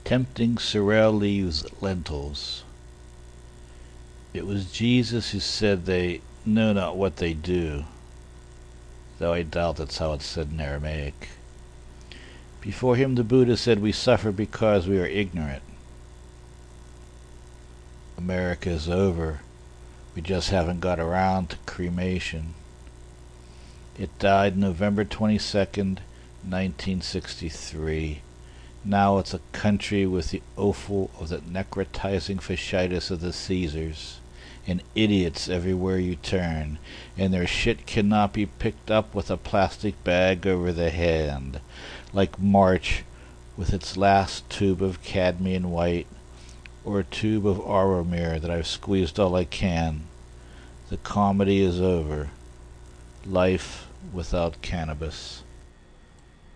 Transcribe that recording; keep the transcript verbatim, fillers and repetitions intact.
Tempting sorrel leaves lentils. It was Jesus who said they know not what they do, though I doubt that's how it's said in Aramaic. Before him the Buddha said we suffer because we are ignorant. America is over. We just haven't got around to cremation. It died November twenty-second, nineteen sixty-three. Now it's a country with the offal of the necrotizing fasciitis of the Caesars, and idiots everywhere you turn, and their shit cannot be picked up with a plastic bag over the hand, like March with its last tube of cadmium white, or a tube of Auromir that I've squeezed all I can. The comedy is over. Life without cannabis.